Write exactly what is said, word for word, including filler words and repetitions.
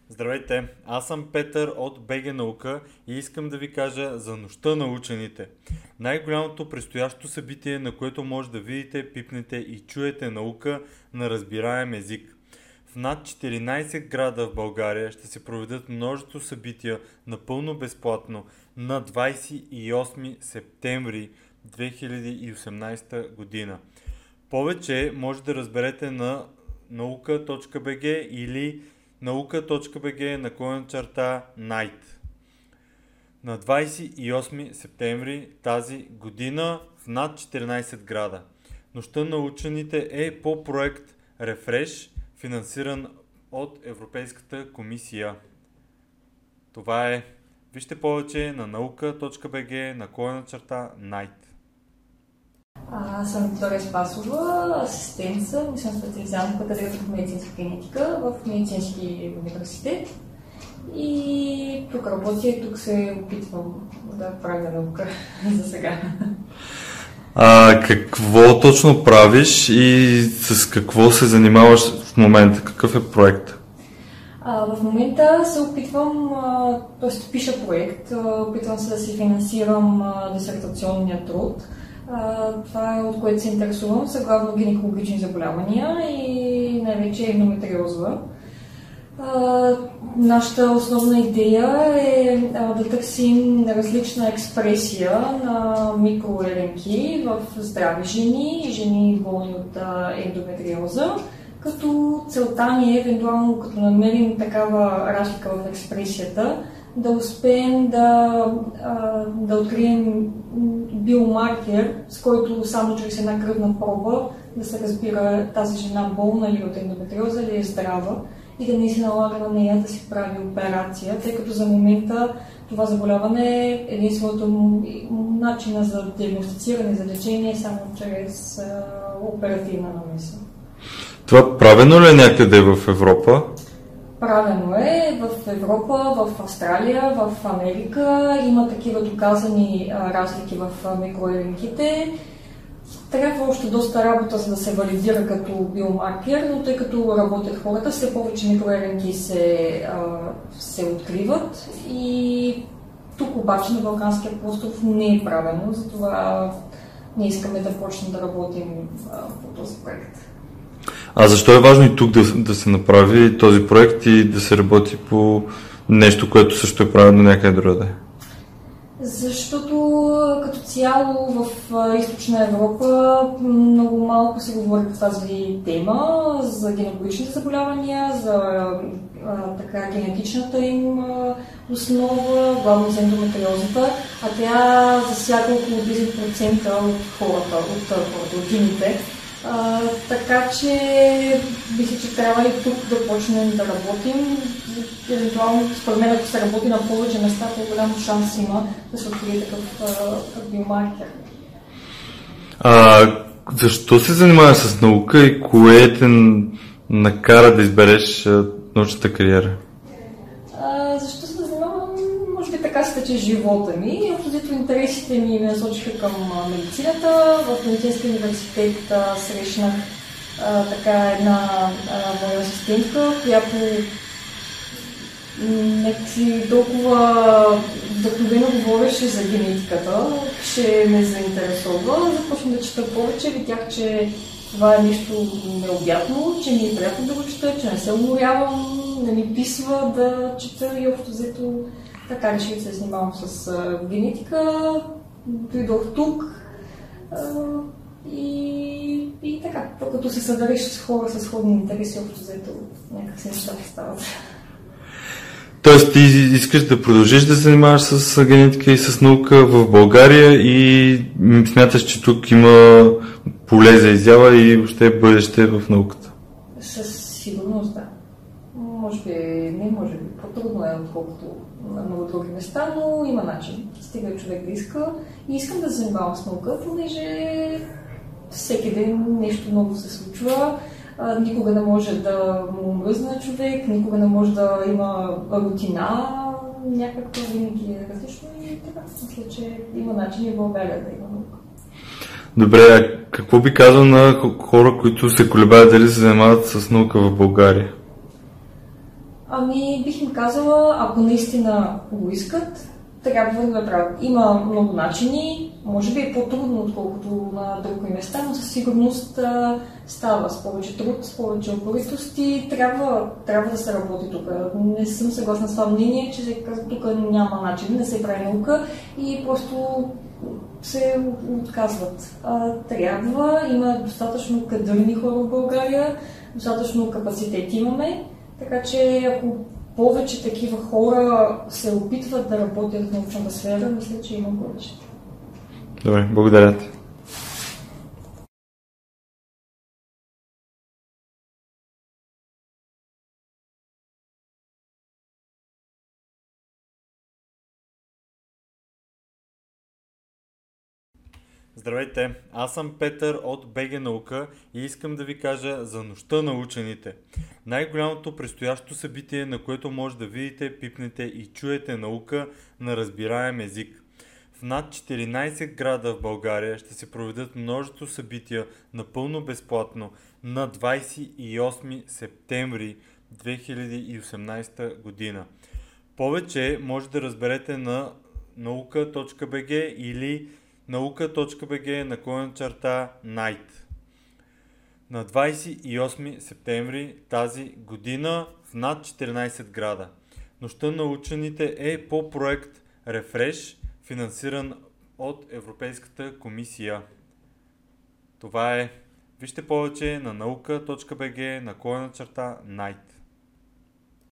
Здравейте, аз съм Петър от БГ Наука и искам да ви кажа за Нощта на учените. Най-голямото предстоящо събитие, на което може да видите, пипнете и чуете наука на разбираем език. В над четиринайсет града в България ще се проведат множество събития напълно безплатно на двайсет и осми септември две хиляди и осемнайсета година. Повече може да разберете на наука точка би джи или наука точка би джи наклонена черта Найт. На двайсет и осми септември тази година в над четиринайсет града. Нощта на учените е по проект Refresh, финансиран от Европейската комисия. Това е. Вижте повече на наука точка би джи наклонена черта Найт. Аз съм Виктория Спасова, асистент съм и съм специализирана в катедрата по медицинска генетика в Медицински университет. И тук работя и тук се опитвам да правя наука за сега. А какво точно правиш и с какво се занимаваш в момента? Какъв е проект? А, в момента се опитвам, т.е. пиша проект, опитвам се да си финансирам а, дисертационния труд. Uh, това е от което се интересувам, са главно гинекологични заболявания и най-вече ендометриоза. Uh, нашата основна идея е uh, да търсим различна експресия на микроеренки в здрави жени и жени болни от uh, ендометриоза, като целта ни е, евентуално като намерим такава разлика в експресията, да успеем да, да открием биомаркер, с който само чрез една кръвна проба да се разбира тази жена болна или от ендометриоза или е здрава и да не се налага на нея да си прави операция, тъй като за момента това заболяване е единственото начина за диагностициране и за лечение само чрез а, оперативна намеса. Това правено ли е някъде в Европа? Правено е в Европа, в Австралия, в Америка. Има такива доказани а, разлики в а, микроеренките. Трябва още доста работа, за да се валидира като биомаркер, но тъй като работят хората, все повече микроеренки се, а, се откриват и тук обаче на Балканския полуостров не е правено, затова не искаме да почнем да работим а, по този проект. А защо е важно и тук да, да се направи този проект и да се работи по нещо, което също е правено някъде другаде? Защото като цяло в Източна Европа много малко се говори по тази тема за генетичните заболявания, за а, така, генетичната им а, основа, главно за ендометриозата, а тя засяга около десет процента от хората, от хората, от жените. А, така че мисля, че трябва и тук да почнем да работим. Евентуално, според мен, ако се работи на повече места, по-голям шанс има да се открие такъв а, биомаркер. А защо се занимаваш с наука и кое те накара да избереш научната кариера? А, защо се занимавам? Може би така се тече живота ми. Общо интересите ми ме насочиха към медицината. В Медицинския университет а, срещнах а, така една а, моя асистентка, която някакси толкова вдъхновено говореше за генетиката, че ме заинтересува. Започнах да чета повече, видях, че това е нещо необятно, че ми е приятно да го чета, че не се уморявам, не ми писва да чета и общо взето така реших да се занимавам с а, генетика. Дойдох тук а, и, и така, като се събереш с хора с сходни интереси, общо взето някак се нещата стават. Тоест ти искаш да продължиш да се занимаваш с генетика и с наука в България и смяташ, че тук има поле за изява и въобще бъдеще в науката? Със сигурност, да. Може би не, може би по-трудно е, отколкото на много други места, но има начин. Стига човек да иска. И искам да се занимавам с наука, понеже всеки ден нещо ново се случва. А, никога не може да му мръзне човек, никога не може да има рутина, някаква винаги е различно и така. Мисля, че има начин и в България да има наука. Добре, а какво би казал на хора, които се колебаят дали се занимават с наука в България? Ами, бих им казала, ако наистина го искат, трябва да го правят. Има много начини, може би е по-трудно, отколкото на други места, но със сигурност а, става с повече труд, с повече упоритост и трябва, трябва да се работи тук. Не съм съгласна с това мнение, че се казва, тук няма начин, не се прави наука и просто се отказват. А, трябва, има достатъчно кадърни хора в България, достатъчно капацитет имаме, така че ако повече такива хора се опитват да работят в научната сфера, мисля, че има повече. Добре, благодаря ти. Здравейте, аз съм Петър от БГ Наука и искам да ви кажа за Нощта на учените. Най-голямото предстоящо събитие, на което може да видите, пипнете и чуете наука на разбираем език. В над четиринайсет града в България ще се проведат множество събития напълно безплатно на двайсет и осми септември две хиляди и осемнайсета година. Повече може да разберете на наука точка би джи или наука точка би джи наклонена черта найт. На двайсет и осми септември тази година в над четиринайсет града. Нощта на учените е по проект Refresh, финансиран от Европейската комисия. Това е. Вижте повече на наука точка би джи наклонена черта найт.